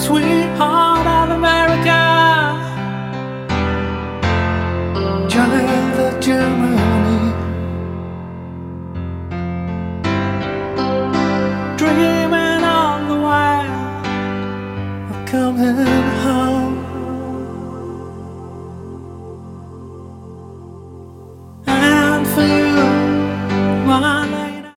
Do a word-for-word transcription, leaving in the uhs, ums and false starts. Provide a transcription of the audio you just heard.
sweetheart of America, child of Germany, dreaming on the while of coming